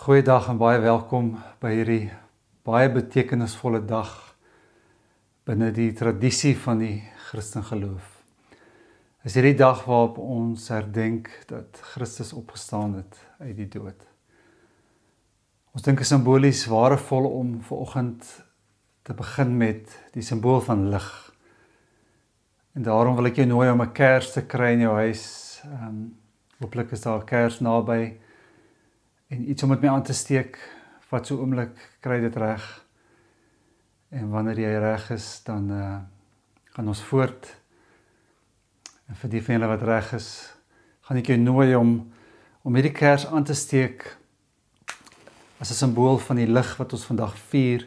Goeiedag en baie welkom by hierdie baie betekenisvolle dag binne die tradisie van die Christen geloof. Is hierdie dag waarop ons herdenk dat Christus opgestaan het uit die dood. Ons dink is simbolies waardevol om vanoggend te begin met die simbool van lig. En daarom wil ek jou nooi om 'n kers te kry in jou huis. Hooplik is daar 'n kers naby. En iets om met my aan te steek, vat so 'n oomblik, kry dit reg. En wanneer jy reg is, dan gaan ons voort. En vir die van julle wat reg is, gaan ek jou nooi om hierdie kers aan te steek as 'n simbool van die lig wat ons vandag vier.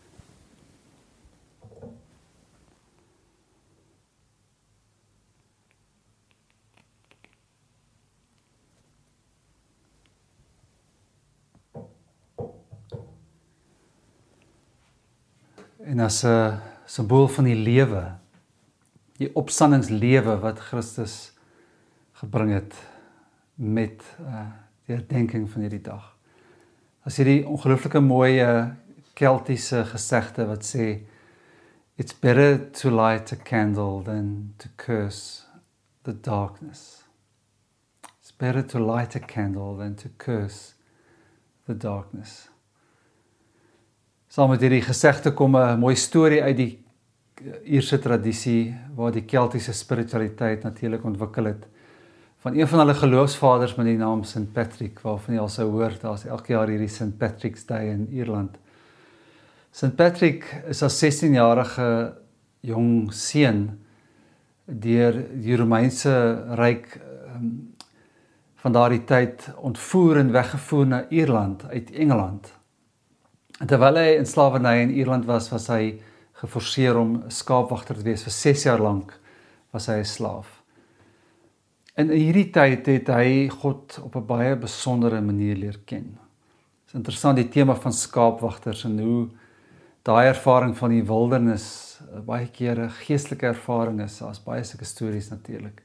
En as 'n simbool van die lewe, die opstandingslewe wat Christus gebring het met die herdenking van hierdie dag. As hierdie ongelooflike mooi Keltiese gesegde wat sê, "It's better to light a candle than to curse the darkness." It's better to light a candle than to curse the darkness. Saam met hierdie gesegde kom 'n mooi storie uit die Ierse tradisie waar die Keltiese spiritualiteit natuurlik ontwikkel het. Van een van hulle geloofsvaders met die naam St. Patrick, waarvan jy al sou hoor, daar's elke jaar hierdie St. Patrick's Day in Ierland. St. Patrick is as 16-jarige jong seun deur die Romeinse ryk van daardie tyd ontvoer en weggevoer na Ierland uit Engeland. En terwyl hy in slawerny in Ierland was hy geforseer om skaapwagter te wees. Vir 6 jaar lank was hy 'n slaaf. En in hierdie tyd het hy God op 'n baie besondere manier leer ken. Dit is interessant, die tema van skaapwagters en hoe daai ervaring van die wildernis baie keer 'n geestelike ervaring is. Daar's baie sulke stories natuurlik.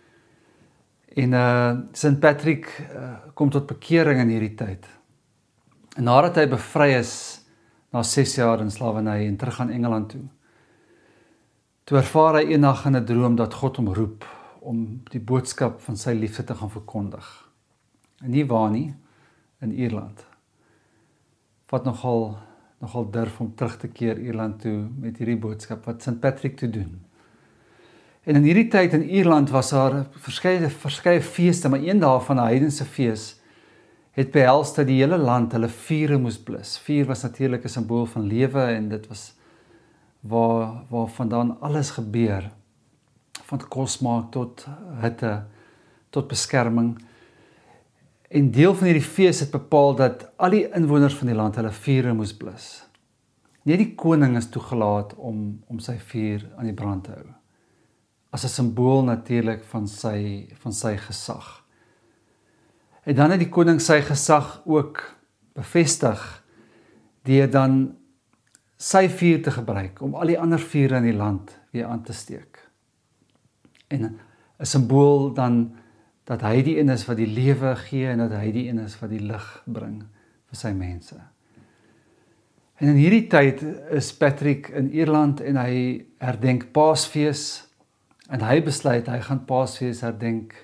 En St. Patrick kom tot bekering in hierdie tyd. En nadat hy bevry is, na 6 jaar in slawerny en terug aan Engeland toe ervaar hy eendag in 'n droom dat God hom roep om die boodskap van sy liefde te gaan verkondig. En nie waar nie, in Ierland. Wat nogal durf om terug te keer Ierland toe met hierdie boodskap wat St. Patrick toe doen. En in hierdie tyd in Ierland was daar verskeie feeste, maar een daarvan 'n heidense fees het behels dat die hele land hulle vure moes blus. Vuur was natuurlik 'n simbool van lewe en dit was waar vandaan alles gebeur. Van kos maak tot hitte, tot beskerming. En deel van hierdie fees het bepaal dat al die inwoners van die land hulle vure moes blus. Net die koning is toegelaat om sy vuur aan die brand te hou. As 'n simbool natuurlik van sy gesag. En dan het die koning sy gesag ook bevestig deur dan sy vuur te gebruik om al die ander vure in die land weer aan te steek. En 'n simbool dan dat hy die een is wat die lewe gee en dat hy die een is wat die lig bring vir sy mense. En in hierdie tyd is Patrick in Ierland en hy herdenk Paasfees en hy besluit hy gaan Paasfees herdenk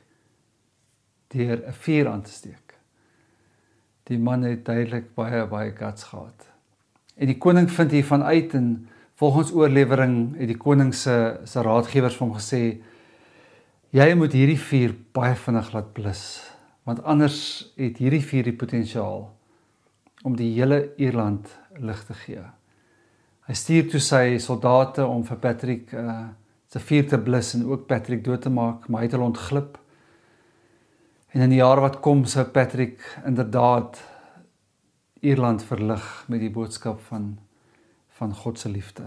deur 'n vuur aan te steek. Die man het duidelik baie guts gehad. En die koning vind hiervan uit en volgens oorlewering het die koning se raadgewers vir hom gesê, jy moet hierdie vuur baie vinnig laat blus, want anders het hierdie vuur die potensiaal om die hele Ierland lig te gee. Hy stuur toe sy soldate om vir Patrick se vuur te blus en ook Patrick dood te maak, maar hy het hulle ontglip. En in die jaar wat kom, sou Patrick inderdaad Ierland verlig met die boodskap van God se liefde.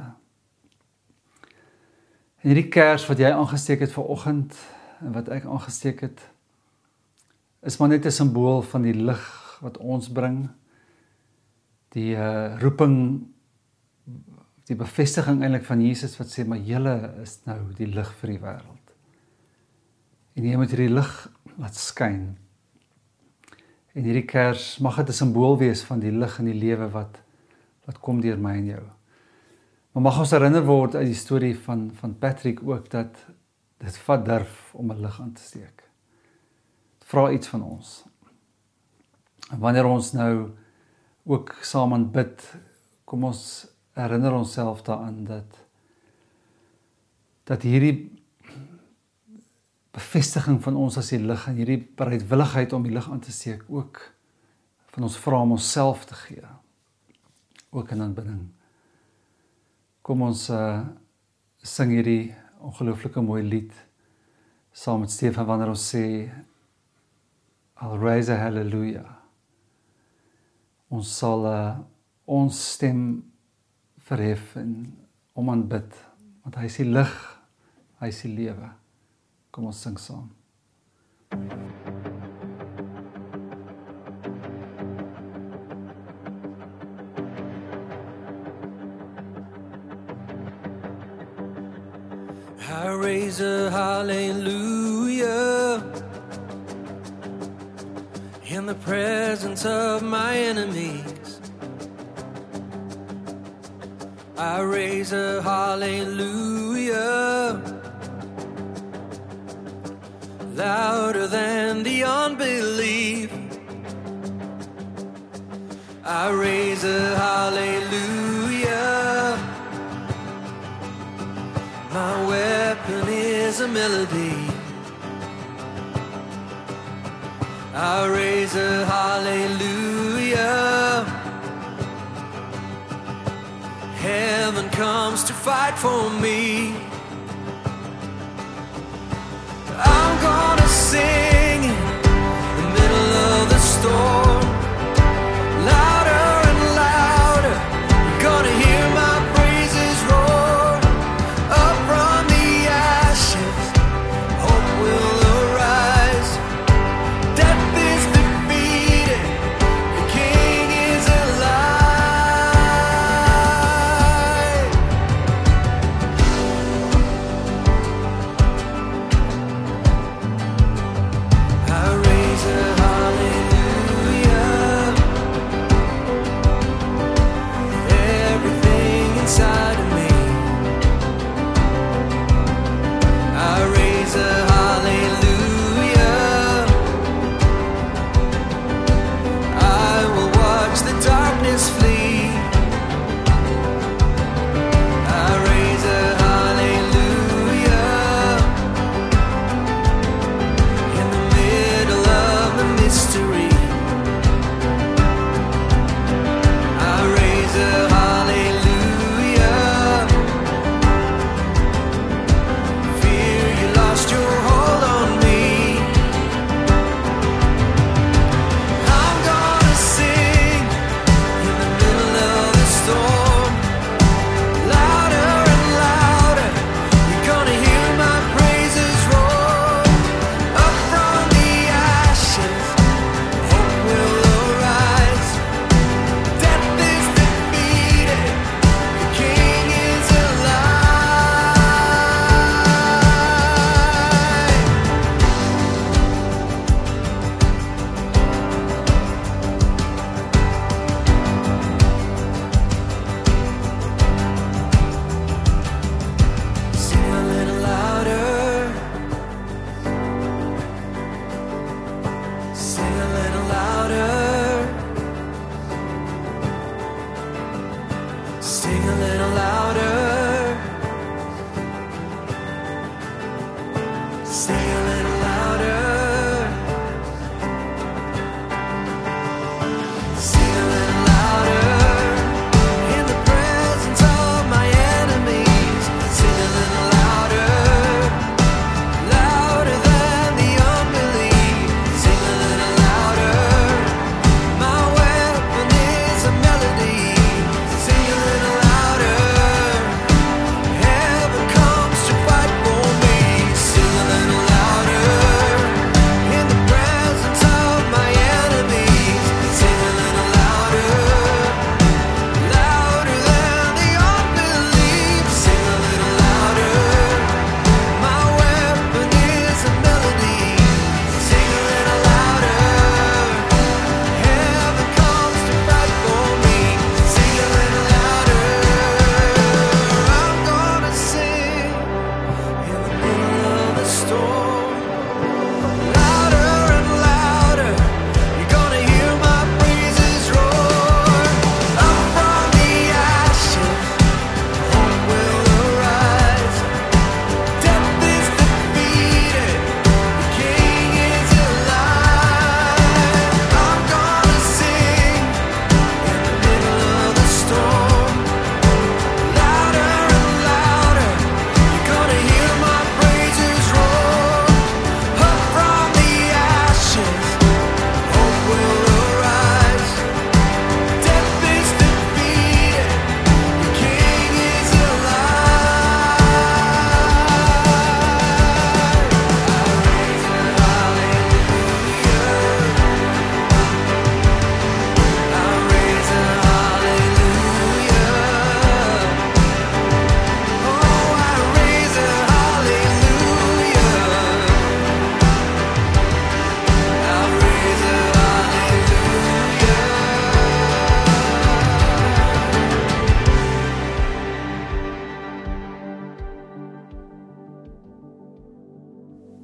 En hierdie kers wat jy aangesteek het vanoggend, en wat ek aangesteek het, is maar net 'n simbool van die lig wat ons bring, die roeping, die bevestiging eintlik van Jesus wat sê, maar julle is nou die lig vir die wêreld. En jy moet hierdie lig laat skyn. En hierdie kers mag dit 'n simbool wees van die lig in die lewe wat kom deur my en jou. Maar mag ons herinner word uit die storie van Patrick ook dat dit vat durf om 'n lig aan te steek. Dit vra iets van ons. En wanneer ons nou ook saam aanbid, kom ons herinner onsself daaraan dat hierdie bevestiging van ons as die lig en hierdie bereidwilligheid om die lig aan te steek ook van ons vra om onsself te gee, ook in aanbidding. Kom ons sing hierdie ongelooflike mooi lied saam met Stefan wanneer ons sê I'll raise a hallelujah. Ons sal ons stem verhef en om aanbid, want hy is die lig, hy is die lewe. Kom ons sing saam. I raise a hallelujah in the presence of my enemies. I raise a hallelujah louder than the unbelief. I raise a hallelujah. My weapon is a melody. I raise a hallelujah. Heaven comes to fight for me. I'm gonna sing in the middle of the storm, louder and louder. You're gonna hear my praises roar. Up from the ashes, hope will arise. Death is defeated, the King is alive.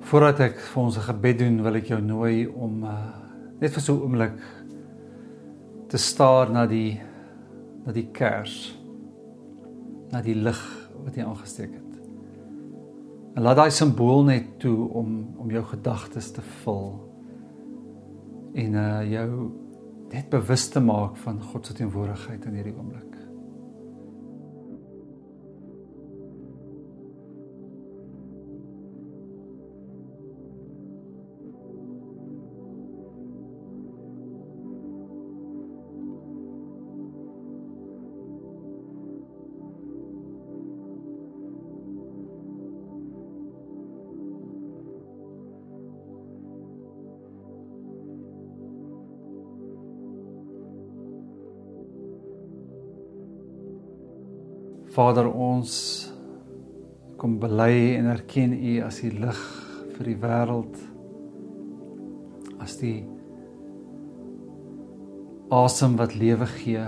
Voordat ek vir ons 'n gebed doen, wil ek jou nooi om net vir so 'n oomblik te staar na die kers, na die lig wat jy aangesteek het. En laat daai simbool net toe om jou gedagtes te vul en jou net bewus te maak van God se teenwoordigheid in hierdie oomblik. Vader, ons kom bely en erken U as die lig vir die wêreld, as die asem wat lewe gee,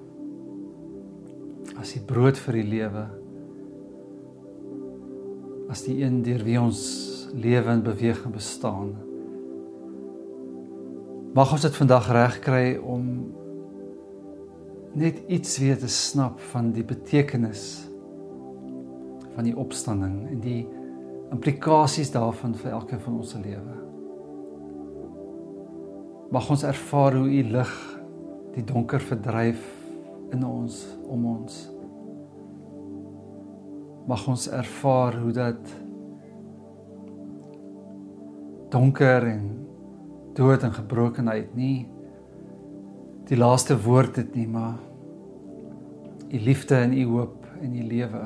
as die brood vir die lewe, as die een deur wie ons lewe en beweeg en bestaan. Mag ons dit vandag regkry om net iets weer te snap van die betekenis van die opstanding en die implikasies daarvan vir elkeen van ons se lewe. Mag ons ervaar hoe U lig die donker verdryf in ons, om ons. Mag ons ervaar hoe dat donker en dood en gebrokenheid nie die laaste woord het nie, maar U liefde en U hoop en U lewe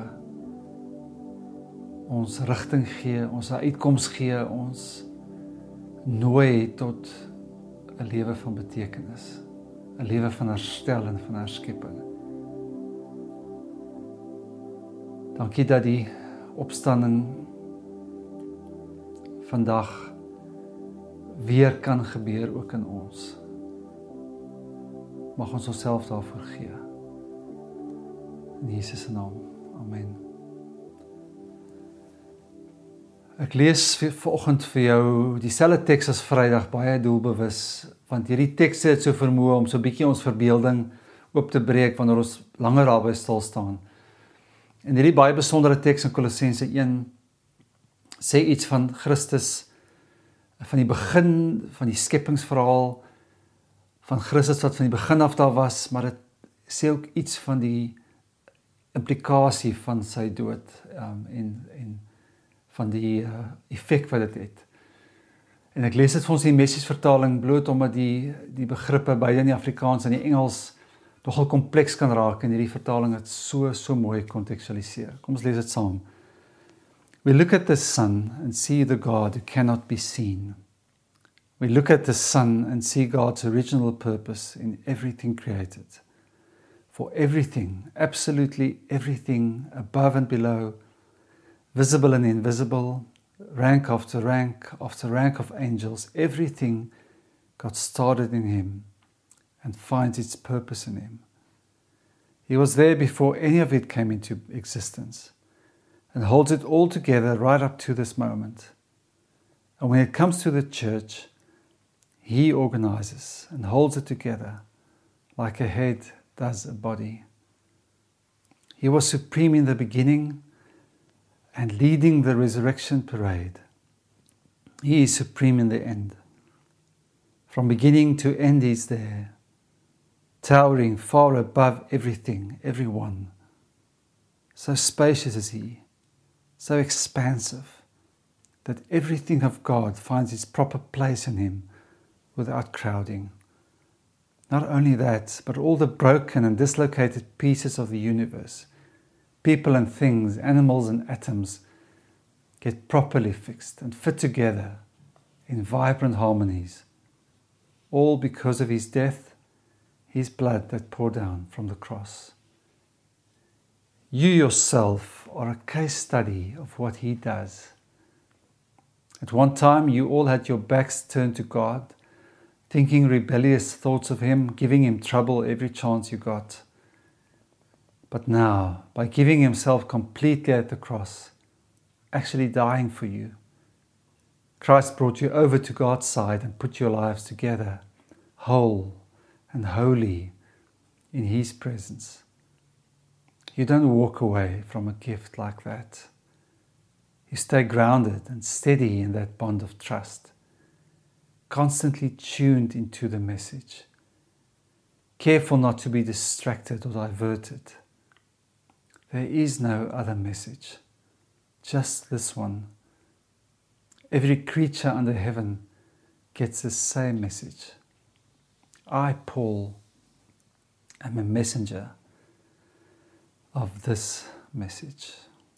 ons rigting gee, ons uitkoms gee, ons nooi tot 'n lewe van betekenis, 'n lewe van herstel en van herskepping. Dankie dat die opstanding vandag weer kan gebeur ook in ons. Mag ons onsself daarvoor gee. In Jesus se naam. Amen. Ek lees vanoggend vir jou dieselfde teks as Vrydag, baie doelbewus, want hierdie tekste het so vermoë om so 'n bietjie ons verbeelding oop te breek wanneer ons langer daarby stil staan. En hierdie baie besondere teks in Kolossense 1 sê iets van Christus, van die begin van die skepingsverhaal, van Christus wat van die begin af daar was, maar dit sê ook iets van die implikasie van sy dood en van die effek wat dit het. En ek lees dit vir ons in die Messiesvertaling bloot omdat die begrippe beide in die Afrikaans en die Engels nogal kompleks kan raak en hierdie vertaling het so mooi kontekstualiseer. Kom ons lees dit saam. We look at the sun and see the God who cannot be seen. We look at the sun and see God's original purpose in everything created. For everything, absolutely everything, above and below, visible and invisible, rank after rank of angels, everything got started in Him and finds its purpose in Him. He was there before any of it came into existence and holds it all together right up to this moment. And when it comes to the church, He organizes and holds it together like a head does a body. He was supreme in the beginning and leading the resurrection parade. He is supreme in the end. From beginning to end He is there, towering far above everything, everyone. So spacious is He, so expansive, that everything of God finds its proper place in Him without crowding. Not only that, but all the broken and dislocated pieces of the universe, people and things, animals and atoms, get properly fixed and fit together in vibrant harmonies, all because of His death, His blood that poured down from the cross. You yourself are a case study of what He does. At one time, you all had your backs turned to God, thinking rebellious thoughts of Him, giving Him trouble every chance you got. But now, by giving Himself completely at the cross, actually dying for you, Christ brought you over to God's side and put your lives together, whole and holy in His presence. You don't walk away from a gift like that. You stay grounded and steady in that bond of trust, constantly tuned into the message, careful not to be distracted or diverted. There is no other message, just this one. Every creature under heaven gets the same message. I, Paul, am a messenger of this message.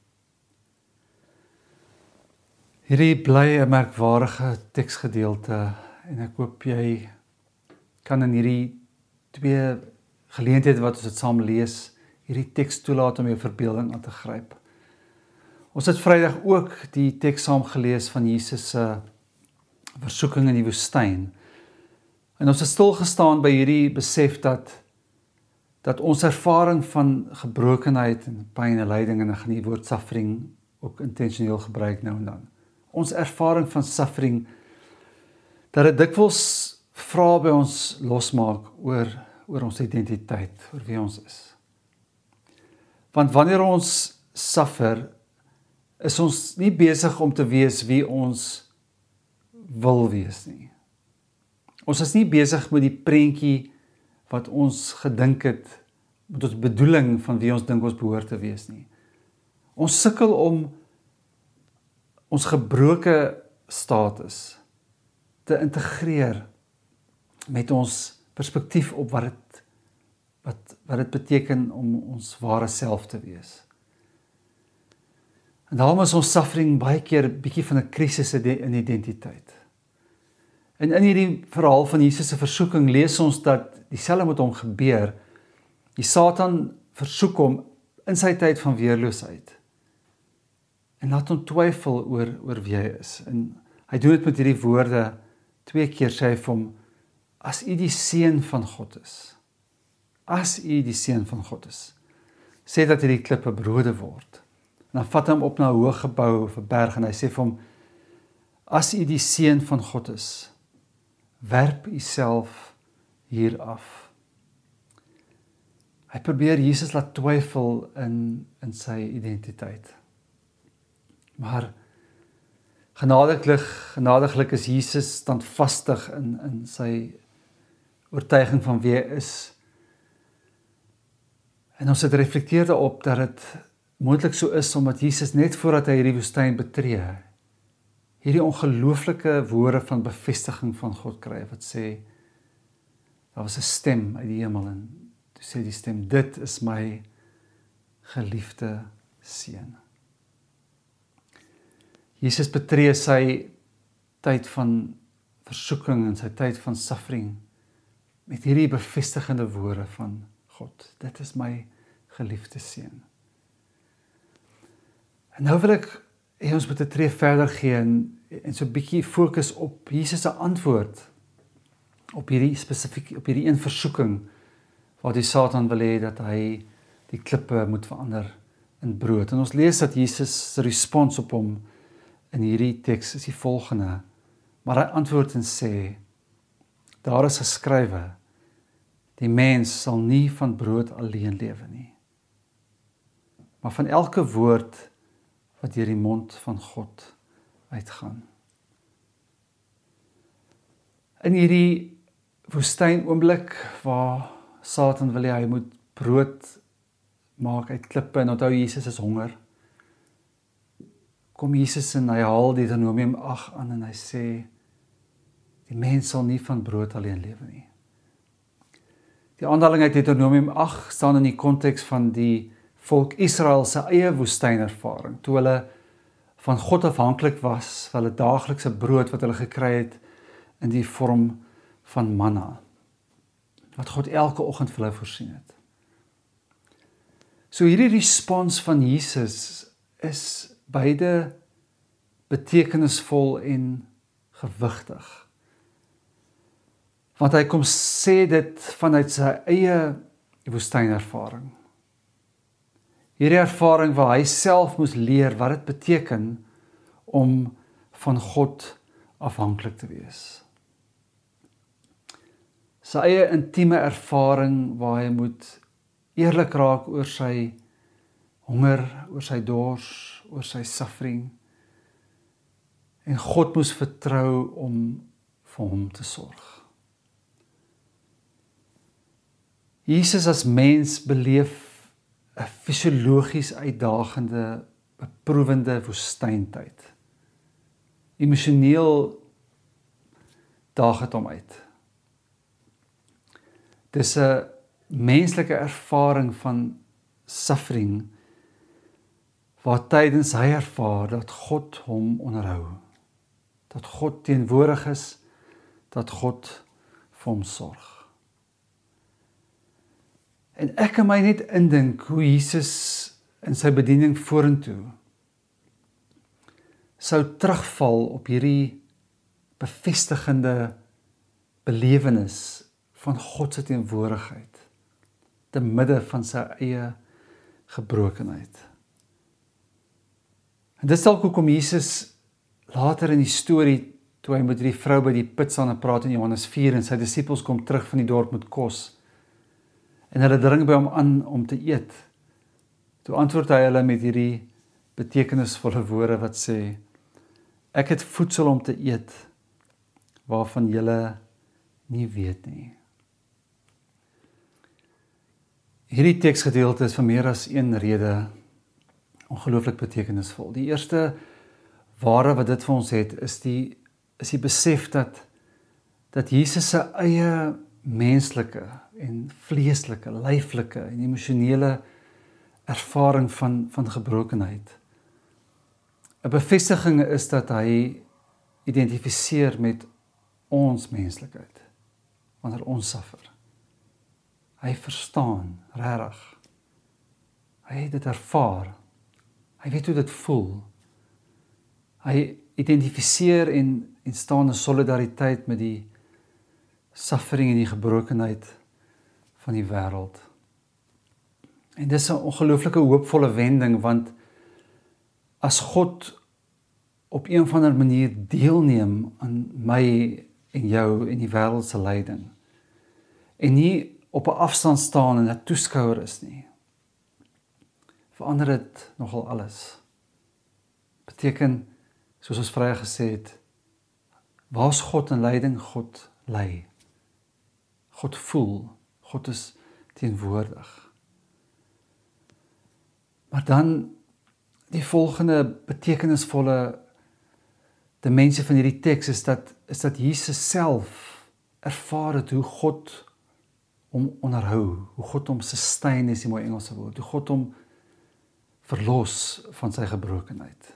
Hierdie bly 'n merkwaardige teksgedeelte en ek hoop jy kan in hierdie 2 geleenthede wat ons dit saam lees, hierdie teks toelaat om jou verbeelding aan te gryp. Ons het Vrydag ook die teks saam gelees van Jesus se versoeking in die woestyn. En ons het stil gestaan by hierdie besef dat ons ervaring van gebrokenheid en pyn en lyding, en ek gaan die woord suffering ook intentioneel gebruik nou en dan. Ons ervaring van suffering, dat dit dikwels vrae by ons losmaak oor ons identiteit, oor wie ons is. Want wanneer ons suffer, is ons nie besig om te wees wie ons wil wees nie. Ons is nie besig met die prentjie wat ons gedink het, met ons bedoeling van wie ons dink ons behoort te wees nie. Ons sukkel om ons gebroke status te integreer met ons perspektief op wat dit beteken om ons ware self te wees. En daarom is ons suffering baie keer bietjie van 'n krisis in identiteit. En in hierdie verhaal van Jesus se versoeking lees ons dat dieselfde met hom gebeur. Die Satan versoek hom in sy tyd van weerloosheid. En laat hom twyfel oor wie hy is. En hy doen dit met hierdie woorde, 2 keer sê hy vir hom, as u die seun van God is, as u die seun van God is, sê dat hierdie klippe brode word. En dan vat hy hom op na 'n hoë gebou of 'n berg en hy sê vir hom, as u die seun van God is, werp u self hier af. Hy probeer Jesus laat twyfel in sy identiteit. Maar genadiglik is Jesus standvastig in sy oortuiging van wie hy is. En ons het reflekteer daarop dat dit moontlik so is, omdat Jesus net voordat hy hierdie woestyn betree, hierdie ongelooflike woorde van bevestiging van God kry, wat sê, daar was 'n stem uit die hemel, en toe sê die stem, dit is my geliefde seun. Jesus betree sy tyd van versoeking en sy tyd van suffering met hierdie bevestigende woorde van God. Dit is my geliefde seun. En nou wil ek hê ons moet 'n tree verder gee en so 'n bietjie fokus op Jesus se antwoord op hierdie een versoeking waar die Satan wil hê dat hy die klippe moet verander in brood. En ons lees dat Jesus se respons op hom in hierdie teks is die volgende, maar hy antwoord en sê, daar is geskrywe, die mens sal nie van brood alleen lewe nie, maar van elke woord wat deur die mond van God uitgaan. In hierdie woestyn oomblik waar Satan wil hê hy moet brood maak uit klippe, en onthou Jesus is honger, kom Jesus en hy haal Deuteronomium 8 aan en hy sê, die mens sal nie van brood alleen lewe nie. Die aanhaling uit Deuteronomium 8 staan in die konteks van die volk Israel se eie woestynervaring, toe hulle van God afhanklik was, vir hulle daaglikse brood wat hulle gekry het in die vorm van manna, wat God elke oggend vir hulle voorsien het. So hierdie respons van Jesus is beide betekenisvol en gewigtig. Want hy kom sê dit vanuit sy eie woestynervaring. Hierdie ervaring waar hy self moes leer wat dit beteken om van God afhanklik te wees. Sy eie intieme ervaring waar hy moet eerlik raak oor sy honger, oor sy dors, oor sy suffering. En God moes vertrou om vir hom te sorg. Jesus as mens beleef 'n fisiologies uitdagende, beproewende woestyntyd. Emosioneel daag het hom uit. Dis 'n menslike ervaring van suffering, waar tydens hy ervaar dat God hom onderhou, dat God teenwoordig is, dat God vir hom sorg. En ek kan my net indink hoe Jesus in sy bediening vorentoe sou terugval op hierdie bevestigende belewenis van God se teenwoordigheid, te midde van sy eie gebrokenheid. En dis dalk hoekom Jesus later in die storie, toe hy met die vrou by die put staan en praat in Johannes 4, en sy disippels kom terug van die dorp met kos, en hulle dring by hom aan om te eet. Toe antwoord hy hulle met hierdie betekenisvolle woorde wat sê, ek het voedsel om te eet, waarvan julle nie weet nie. Hierdie teksgedeelte is vir meer as een rede ongelooflik betekenisvol. Die eerste ware wat dit vir ons het, is die besef dat Jesus se eie menslike en vleeslike, lyflike en emosionele ervaring van gebrokenheid 'n bevestiging is dat hy identifiseer met ons menslikheid wanneer ons suffer. Hy verstaan regtig. Hy het dit ervaar. Hy weet hoe dit voel. Hy identifiseer en staan in solidariteit met die suffering en die gebrokenheid van die wêreld. En dis 'n ongelooflike hoopvolle wending, want as God op een of ander manier deelneem aan my en jou en die wêreld se lyding, en nie op 'n afstand staan en 'n toeskouer is nie, verander dit nogal alles. Beteken, soos ons vroeër gesê het, waar's God in lyding? God ly. God voel. God is teenwoordig. Maar dan die volgende betekenisvolle dimensie van hierdie teks is dat Jesus self ervaar het hoe God hom onderhou, hoe God hom sustain is die mooi Engelse woord, hoe God hom verlos van sy gebrokenheid.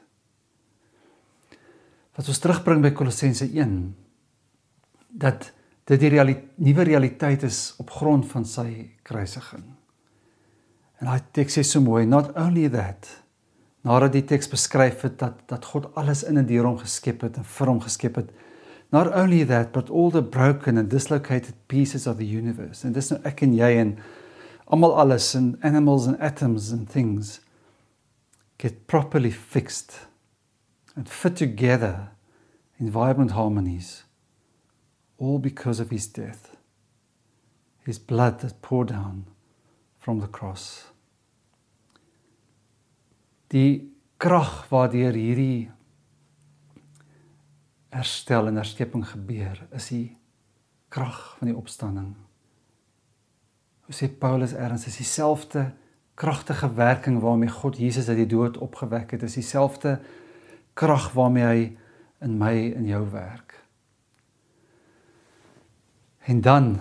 Wat ons terugbring by Kolossense 1, dat dit die nuwe realiteit is op grond van sy kruisiging. En daai teks sê so mooi, not only that, nadat die teks beskryf het dat God alles in en deur hom geskep het en vir hom geskep het, not only that, but all the broken and dislocated pieces of the universe. En dis nou ek en jy en almal alles, and animals and atoms and things, get properly fixed and fit together in vibrant harmonies, all because of his death, his blood that poured down from the cross. Die krag waardeur hierdie herstel en herskepping gebeur, is die krag van die opstanding. Hoe sê Paulus ergens, is dieselfde kragtige werking waarmee God Jesus uit die dood opgewek het, is dieselfde krag waarmee hy in my en jou werk. En dan,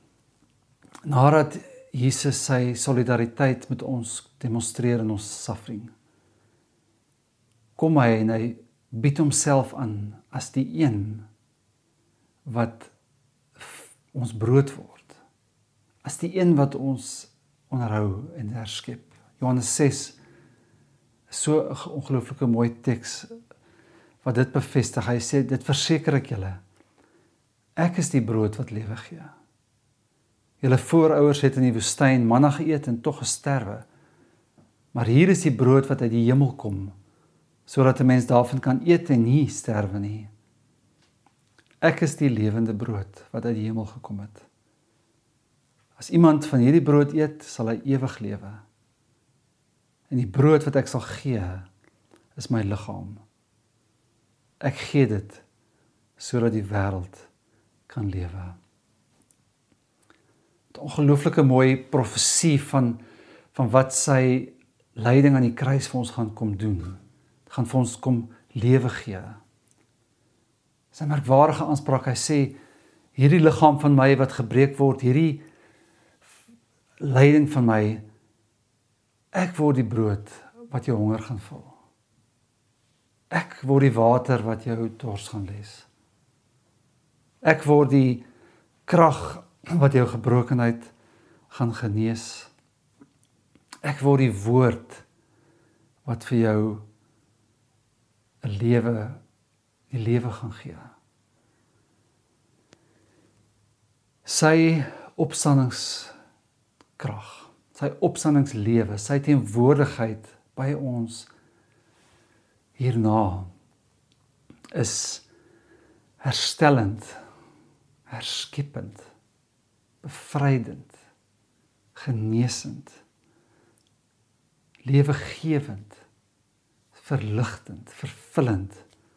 nadat Jesus sy solidariteit met ons demonstreer in ons suffering, kom hy en hy bied homself aan as die een wat ons brood word, as die een wat ons onderhou en herskep. Johannes 6, so 'n ongelooflike mooi teks wat dit bevestig. Hy sê, dit verseker ek julle, ek is die brood wat lewe gee. Julle voorouers het in die woestyn manna geëet en tog gesterwe. Maar hier is die brood wat uit die hemel kom, sodat 'n mens daarvan kan eet en nie sterwe nie. Ek is die lewende brood wat uit die hemel gekom het. As iemand van hierdie brood eet, sal hy ewig lewe. En die brood wat ek sal gee, is my liggaam. Ek gee dit, sodat die wêreld kan lewe. 'n Ongelooflike mooi profesie van wat sy lyding aan die kruis vir ons gaan kom doen. Het gaan vir ons kom lewe gee. Sy merkwaardige aanspraak, hy sê, hierdie liggaam van my wat gebreek word, hierdie lyding van my, ek word die brood wat jou honger gaan vul. Ek word die water wat jou dors gaan les. Ek word die krag wat jou gebrokenheid gaan genees. Ek word die woord wat vir jou 'n lewe, die lewe gaan gee. Sy opstandingskrag, sy opstandingslewe, sy teenwoordigheid by ons hierna is herstellend, herskepend, bevrydend, genesend, lewegewend, verligtend, vervullend,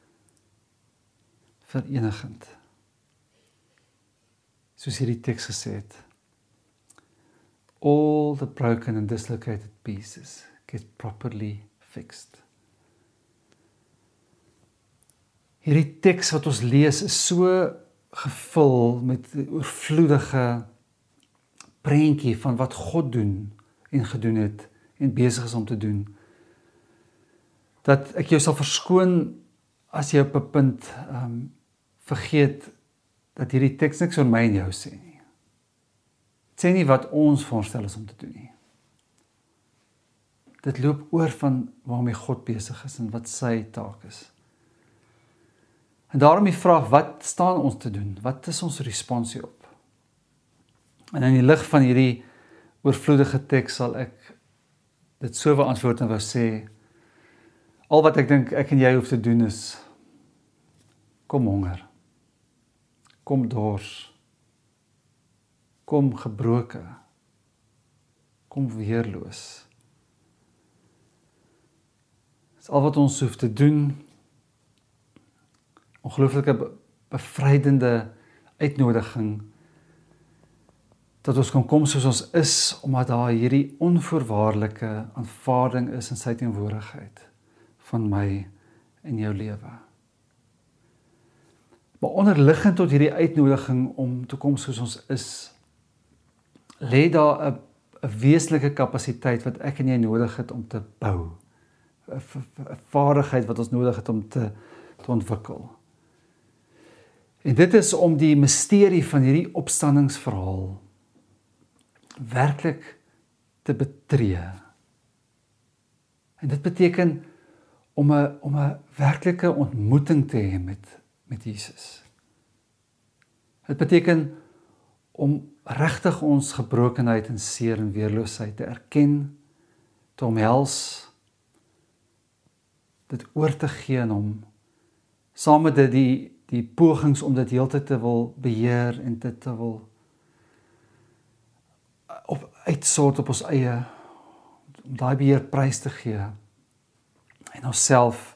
verenigend. Soos hierdie teks gesê het, all the broken and dislocated pieces get properly fixed. Hierdie teks wat ons lees is so gevul met oorvloedige prentjie van wat God doen en gedoen het en besig is om te doen, dat ek jou sal verskoon as jy op 'n punt vergeet dat hierdie teks niks oor my en jou sê nie. Het sê nie wat ons voorstel is om te doen nie. Dit loop oor van waarmee God besig is en wat sy taak is. En daarom die vraag, wat staan ons te doen? Wat is ons responsie op? En in die lig van hierdie oorvloedige teks sal ek dit so beantwoord en wou sê, al wat ek dink ek en jy hoef te doen is, kom honger, kom dors, kom gebroke, kom weerloos. Dit is al wat ons hoef te doen. Ongelooflike bevrydende uitnodiging dat ons kan kom soos ons is, omdat daar hierdie onvoorwaardelike aanvaarding is in sy teenwoordigheid van my en jou lewe. Maar onderliggend tot hierdie uitnodiging om te kom soos ons is, lê daar 'n wesenlike kapasiteit wat ek en jy nodig het om te bou. 'n vaardigheid wat ons nodig het om te ontwikkel. En dit is om die misterie van hierdie opstandingsverhaal werklik te betree. En dit beteken om 'n werklike ontmoeting te hê met Jesus. Dit beteken om regtig ons gebrokenheid en seer en weerloosheid te erken, te omhels, dit oor te gee aan hom, saam met dit die pogings om dit heeltyd te wil beheer en dit te wil uitsort op ons eie, om daai beheer prys te gee en onsself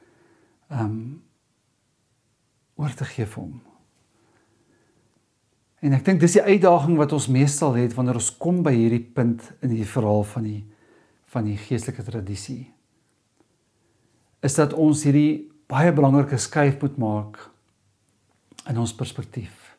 oor te gee vir hom. En ek dink dis die uitdaging wat ons meestal het wanneer ons kom by hierdie punt in die verhaal van die geestelike tradisie, is dat ons hierdie baie belangrike skuif moet maak in ons perspektief.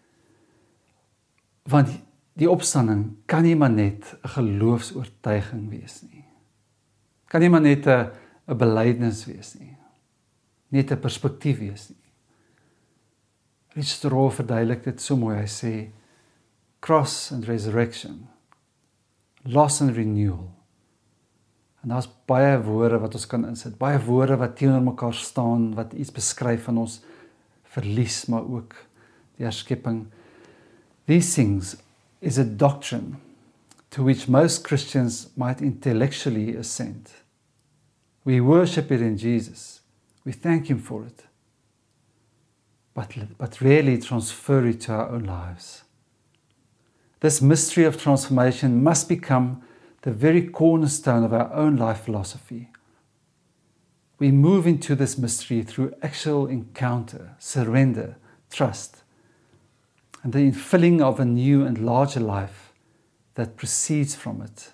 Want die opstanding kan nie maar net 'n geloofsoortuiging wees nie. Kan nie maar net 'n belydenis wees nie. Net 'n perspektief wees nie. Richard Rohr verduidelik dit so mooi, hy sê, cross and resurrection, loss and renewal. En daar's baie woorde wat ons kan insit, baie woorde wat teenoor mekaar staan, wat iets beskryf van ons verlies, maar ook die herskepping. These things is a doctrine to which most Christians might intellectually assent. We worship it in Jesus. We thank Him for it. but rarely transfer it to our own lives. This mystery of transformation must become the very cornerstone of our own life philosophy. We move into this mystery through actual encounter, surrender, trust, and the infilling of a new and larger life that proceeds from it.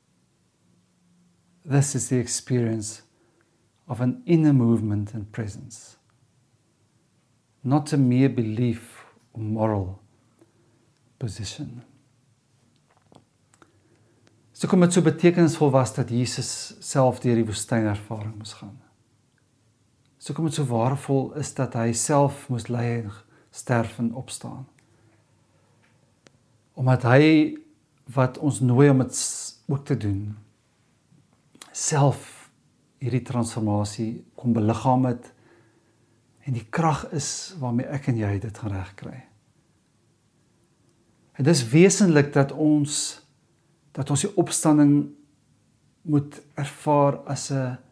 This is the experience of an inner movement and presence, not a mere belief or moral position. So kom dit so betekenisvol was dat Jesus self deur die woestynervaring moes gaan. So kom dit so waardevol is dat hy self moes ly en sterf en opstaan. Omdat hy wat ons nooi om dit ook te doen, self hierdie transformasie kom beliggaam het en die krag is waarmee ek en jy dit gaan regkry. En dis wesentlik dat ons die opstanding moet ervaar as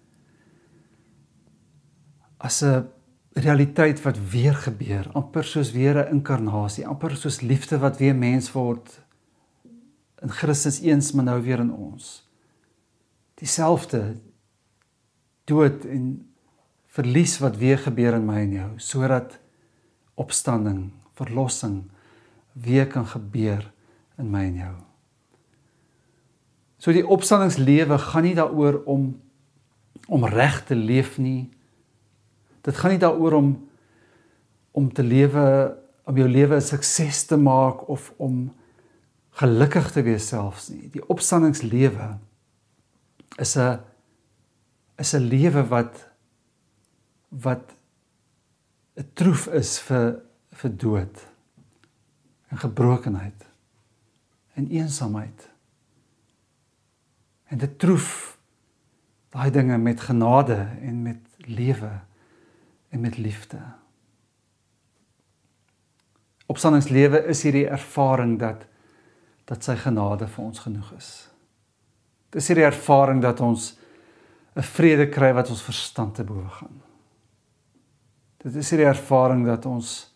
'n realiteit wat weer gebeur, amper soos weer 'n inkarnasie, amper soos liefde wat weer mens word in Christus eens, maar nou weer in ons. Dieselfde dood en verlies wat weer gebeur in my en jou, sodat opstanding, verlossing weer kan gebeur in my en jou. So die opstandingslewe gaan nie daaroor om reg te leef nie. Dit gaan nie daaroor om te lewe, om jou lewe 'n sukses te maak of om gelukkig te wees selfs nie. Die opstandingslewe is 'n lewe wat 'n troef is vir dood en gebrokenheid en eensaamheid. En dit troef daai dinge met genade en met lewe en met liefde. Opstandingslewe is hierdie ervaring dat sy genade vir ons genoeg is. Dit is hierdie ervaring dat ons 'n vrede kry wat ons verstand te bowe gaan. Dit is hierdie ervaring dat ons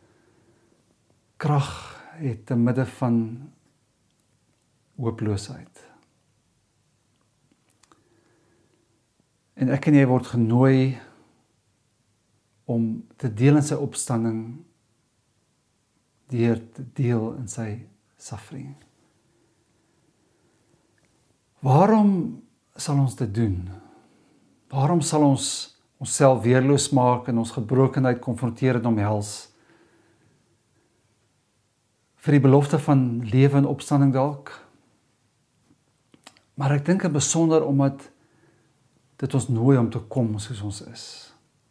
krag het te midde van hooploosheid. En ek en jy word genooi om te deel in sy opstanding, deur te deel in sy suffering. Waarom sal ons dit doen? Waarom sal ons onsself weerloos maak en ons gebrokenheid konfronteer en omhels? Vir die belofte van lewe en opstanding dalk? Maar ek dink in besonder omdat dit ons nooi om te kom soos ons is.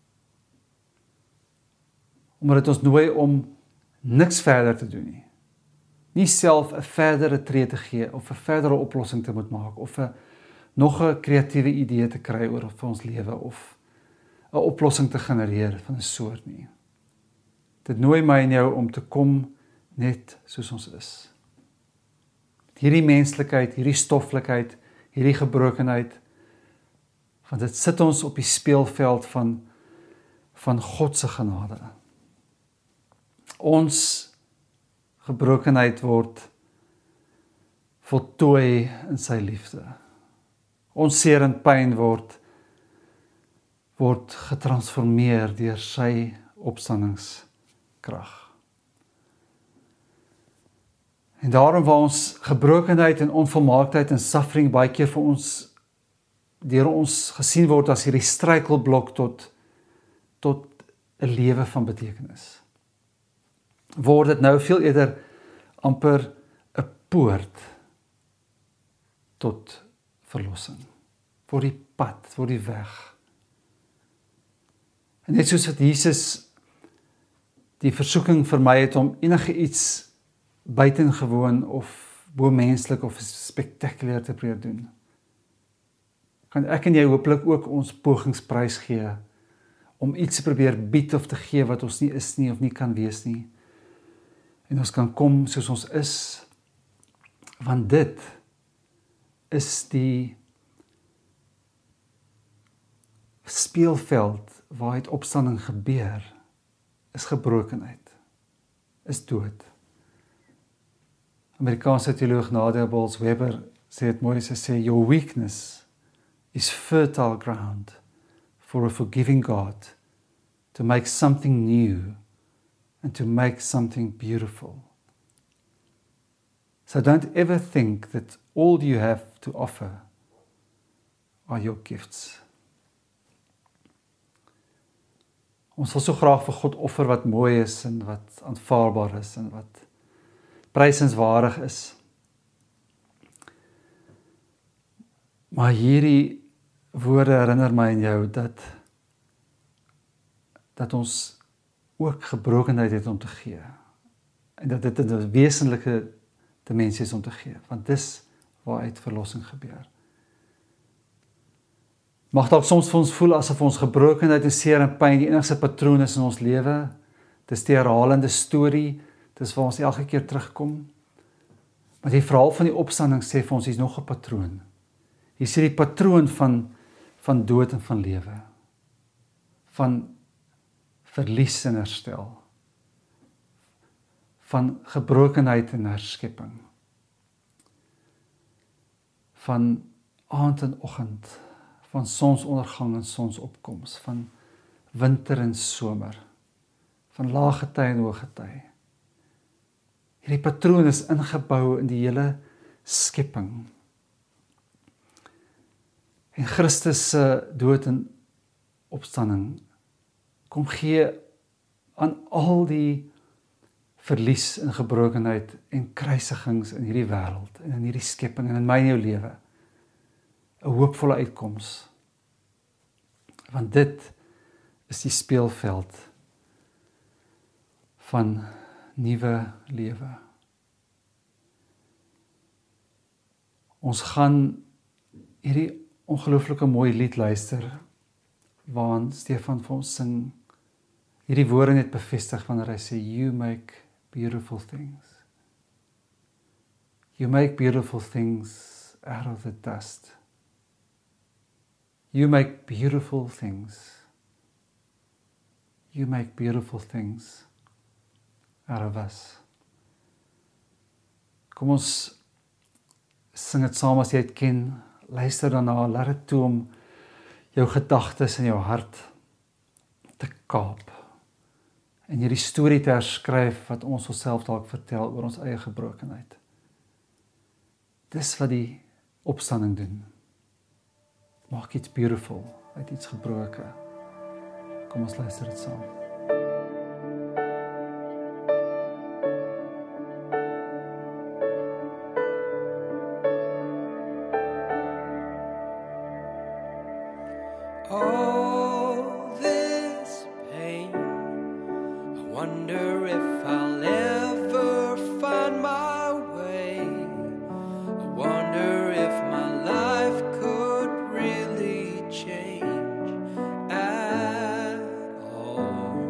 Omdat dit ons nooi om niks verder te doen nie. Nie self 'n verdere tree te gee of 'n verdere oplossing te moet maak of nog 'n kreatiewe idee te kry oor vir ons lewe of 'n oplossing te genereer van 'n soort nie. Dit nooi my en jou om te kom net soos ons is. Hierdie menslikheid, hierdie stoffelikheid, hierdie gebrokenheid, want dit sit ons op die speelveld van God se genade. Ons gebrokenheid word voltooi in sy liefde. Ons seer en pyn word getransformeer deur sy opstandingskrag. En daarom waar ons gebrokenheid en onvolmaaktheid en suffering baie keer vir ons deur ons gesien word as hierdie struikelblok tot 'n lewe van betekenis. Word dit nou veel eerder amper 'n poort tot verlossing. Word die pad, word die weg. En net soos wat Jesus die versoeking vermy het om enige iets buitengewoon of bo-menslik of spektakulêr te probeer doen, kan ek en jy hopelik ook ons pogings prys gee om iets te probeer bied of te gee wat ons nie is nie of nie kan wees nie. En ons kan kom soos ons is, want dit is die speelveld waar het opstanding gebeur is gebrokenheid, is dood. Amerikaanse teoloog Nadia Bolz-Weber sê dit mooi, sy sê, your weakness is fertile ground for a forgiving God to make something new and to make something beautiful. So don't ever think that all you have to offer are your gifts. Ons wil so graag vir God offer wat mooi is en wat aanvaarbaar is en wat prysenswaardig is. Maar hierdie woorde herinner my en jou dat ons ook gebrokenheid het om te gee. En dat dit 'n wesenlike dimensie is om te gee, want dis waaruit verlossing gebeur. Mag dalk soms vir ons voel asof ons gebrokenheid en seer en pyn die enigste patroon is in ons lewe. Dis die herhalende storie, dis waar ons elke keer terugkom. Maar die verhaal van die opstanding sê vir ons, hier is nog 'n patroon. Hier sê die patroon van dood en van lewe. Van verlies en herstel. Van gebrokenheid en herskepping. Van aand en oggend. Van sonsondergang en sonsopkoms. Van winter en somer. Van laagety en hoogety. Hierdie patroon is ingebou in die hele skepping. En Christus se dood en opstanding kom gee aan al die verlies en gebrokenheid en kruisigings in hierdie wêreld en in hierdie skepping en in my en jou lewe 'n hoopvolle uitkoms. Want dit is die speelveld van nuwe lewe. Ons gaan hierdie ongelooflike mooi lied luister waarin Stefan vir ons sing. Hierdie woorde net bevestig wanneer hy sê, you make beautiful things. You make beautiful things out of the dust. You make beautiful things. You make beautiful things out of us. Kom ons sing dit saam as jy dit ken. Luister daarna, laat dit toe om jou gedagtes en jou hart te kaap. En hierdie storie te herskryf wat ons onsself dalk vertel oor ons eie gebrokenheid. Dis wat die opstanding doen. Maak iets beautiful uit iets gebroke. Kom ons luister dit saam. All this pain, I wonder if I'll ever find my way. I wonder if my life could really change at all.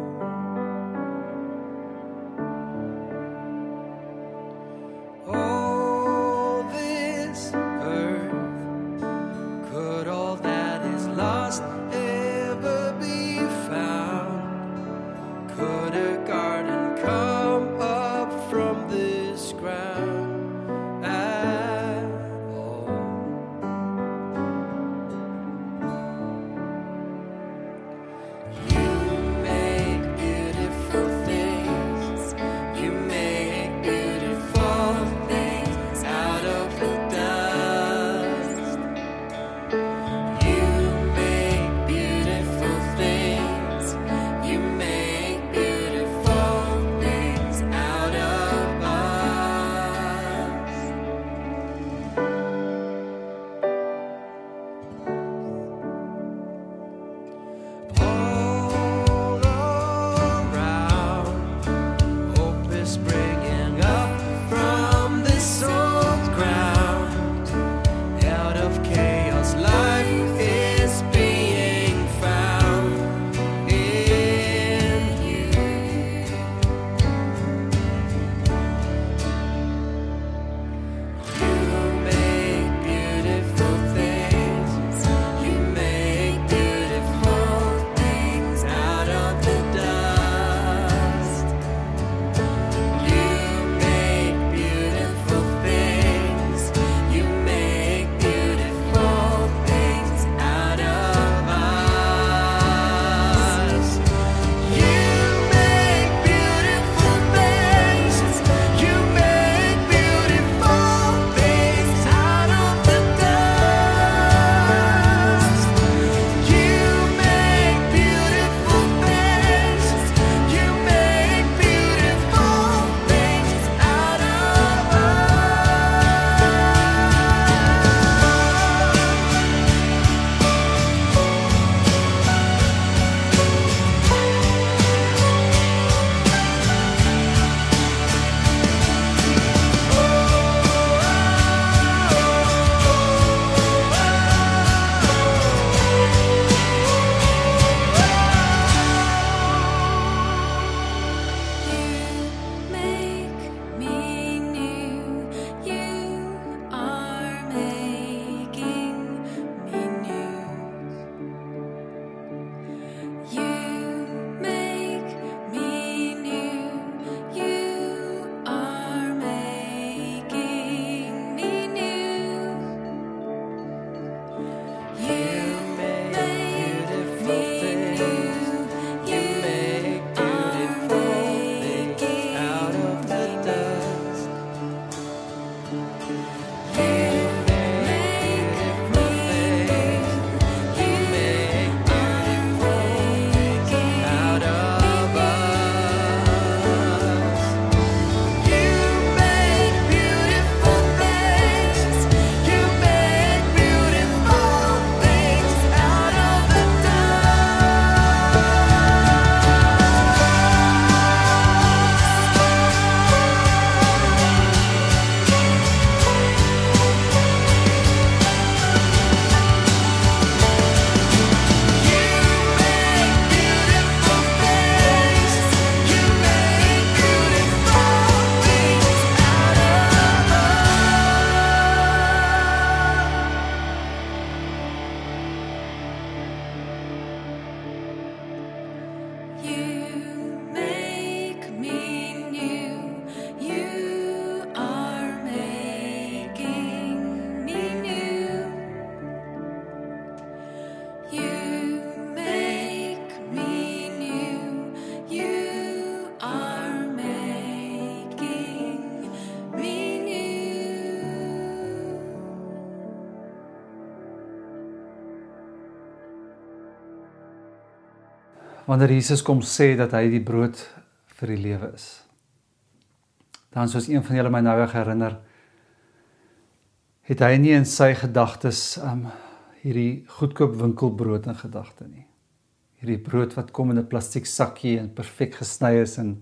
Wanneer Jesus kom sê dat hy die brood vir die lewe is, dan soos een van julle my nou herinner, het hy nie in sy gedagtes hierdie goedkoop winkelbrood in gedagte nie. Hierdie brood wat kom in 'n plastiek sakkie en perfek gesny is en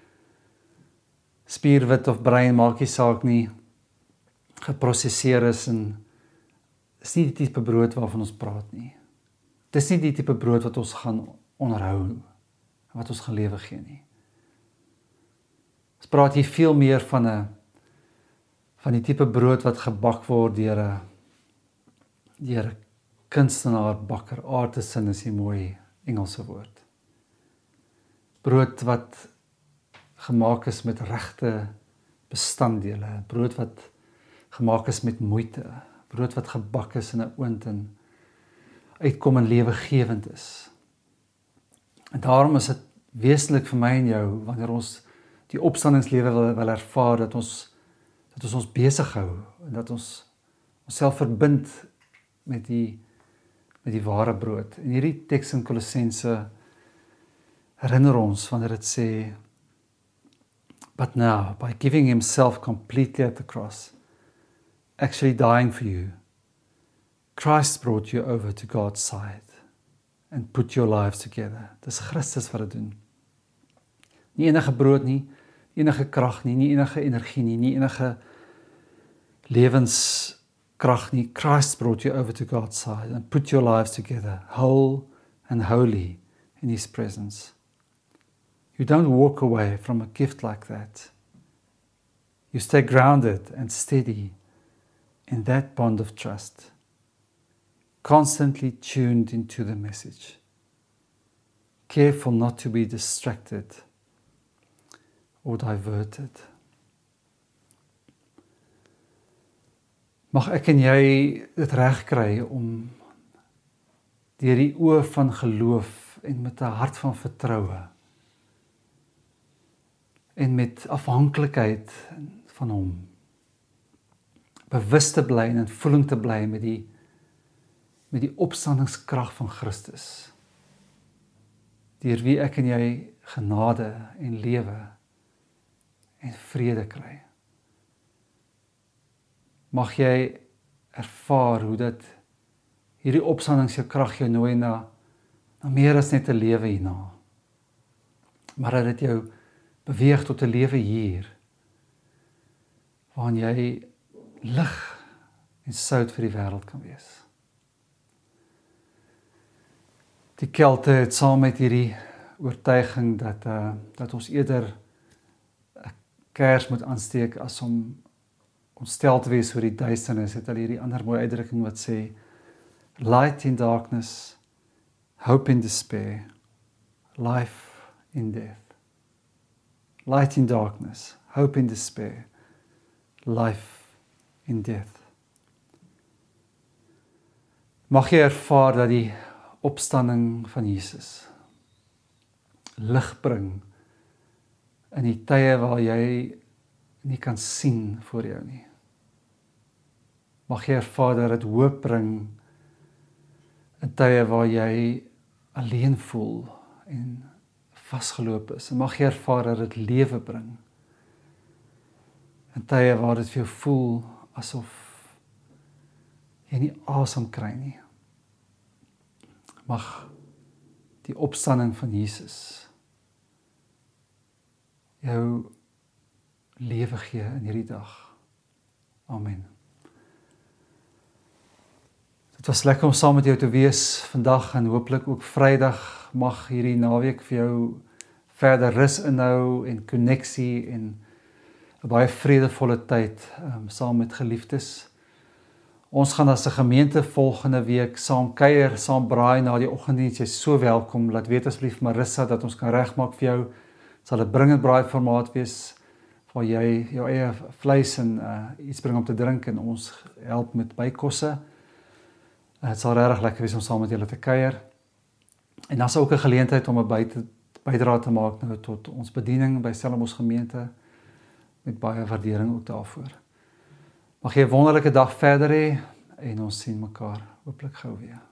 spierwit of bruin, maak nie saak nie, geprosesseer is en is nie die tipe brood waarvan ons praat nie. Dis nie die tipe brood wat ons gaan onderhou, wat ons gaan lewe gee nie. Ons praat hier veel meer van die tipe brood wat gebak word deur 'n kunstenaar, bakker, artisan is die mooi Engelse woord. Brood wat gemaak is met regte bestanddele, brood wat gemaak is met moeite, brood wat gebak is in 'n oond en uitkom en lewegewend is. En daarom is dit wesentlik vir my en jou, wanneer ons die opstandingslewe wil ervaar, dat ons besig hou, en dat ons onsself verbind met die ware brood. En hierdie teks in Kolossense herinner ons wanneer dit sê, but now, by giving himself completely at the cross, actually dying for you, Christ brought you over to God's side and put your lives together. Dis Christus wat dit doen. Nie enige brood nie, enige krag nie enige energie nie enige lewenskrag nie. Christ brought you over to God's side and put your lives together, whole and holy in his presence. You don't walk away from a gift like that. You stay grounded and steady in that bond of trust, constantly tuned into the message, careful not to be distracted or diverted. Mag ek en jy dit reg kry om deur die oë van geloof en met 'n hart van vertroue en met afhanklikheid van hom bewus te bly en in voeling te bly met die opstandingskrag van Christus, deur wie ek en jy genade en lewe en vrede kry. Mag jy ervaar hoe dat hierdie opstandingskrag jou nooi na meer as net 'n lewe hierna, maar dat dit jou beweeg tot 'n lewe hier, waarin jy lig en sout vir die wêreld kan wees. Die Kelte het saam met hierdie oortuiging dat ons eerder 'n kers moet aansteek as om ontstel te wees oor die duisternis, het hulle hierdie ander mooi uitdrukking wat sê, light in darkness, hope in despair, life in death. Light in darkness, hope in despair, life in death. Mag jy ervaar dat die opstanding van Jesus lig bring in die tye waar jy nie kan sien voor jou nie. Mag jy ervaar dat dit hoop bring in tye waar jy alleen voel en vasgeloop is. En mag jy ervaar dat dit lewe bring in tye waar dit vir jou voel asof jy nie asem kry nie. Mag die opstanding van Jesus jou lewe gee in hierdie dag. Amen. Dit was lekker om saam met jou te wees vandag en hopelik ook Vrydag mag hierdie naweek vir jou verder rus inhou en koneksie en 'n baie vredevolle tyd saam met geliefdes. Ons gaan as 'n gemeente volgende week saam kuier, saam braai na die oggenddiens. Jy is so welkom. Laat weet asseblief Marissa dat ons kan regmaak vir jou. Sal 'n bring en braai formaat wees waar jy jou eie vleis en iets bring om te drink en ons help met bykosse. Het sal regtig lekker wees om saam met julle te kuier. En dan is ook 'n geleentheid om 'n bydrae te maak nou tot ons bediening by Stellenbosch gemeente met baie waardering ook daarvoor. Mag jy 'n wonderlike dag verder hê en ons sien mekaar hopelik gou weer.